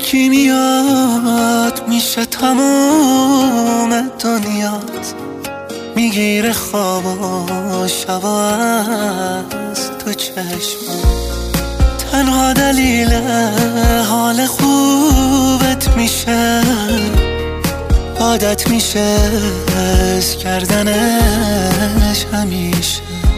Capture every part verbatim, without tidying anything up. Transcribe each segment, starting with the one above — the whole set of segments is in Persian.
یکی میاد میشه تمام دنیات، میگیره خواب و شبا از تو چشم. تنها دلیل حال خوبت میشه، عادت میشه از کردنش همیشه.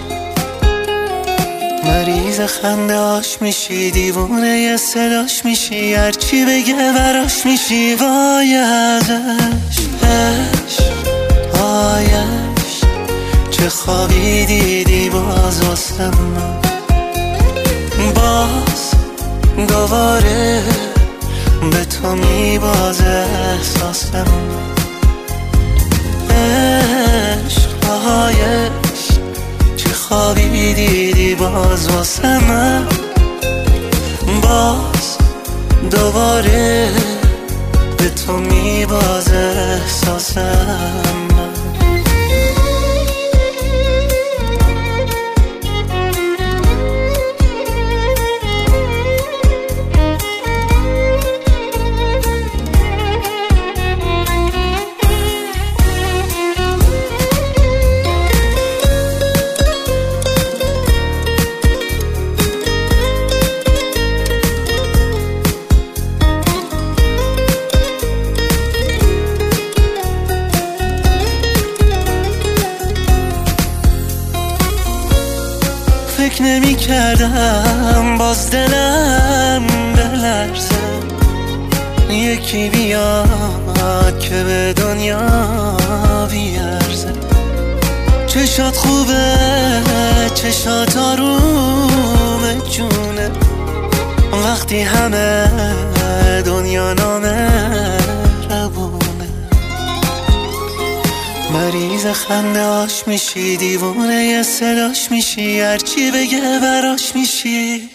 مریض خنده هاش میشی، دیوونه ی صداش میشی، هرچی بگه براش میشی. وای ازش عشق، وایش چه خوابی دیدی باز واسه من. باز دوباره به تو میبازه احساس من. عشق، وایش چه خوابی دیدی باز واسه من. باز دوباره به تو میبازه احساس من. فکر نمی کردم باز دلم بلرزه، یکی بیاد که به دنیا بیارزه. چشات خوبه، چشات آروم جونه، وقتی همه دنیا نامه ربونه. مریض خنده هاش میشی، دیوونه ی صداش میشی، هرچی بگه براش میشی.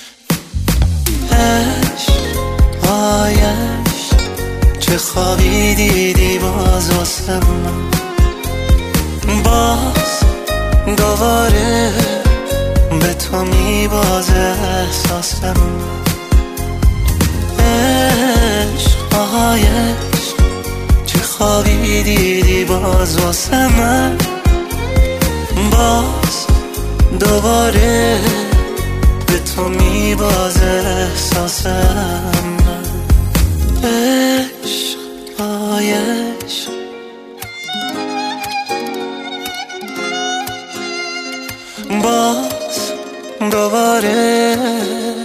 عشق، وایش چه خوابی دیدی باز واسه من. باز دوباره به تو میبازه احساس من. عشق، وایش چه خوابی دیدی باز واسه من. باز دوباره به تو میبازه احساس من. عشق، وایش باز دوباره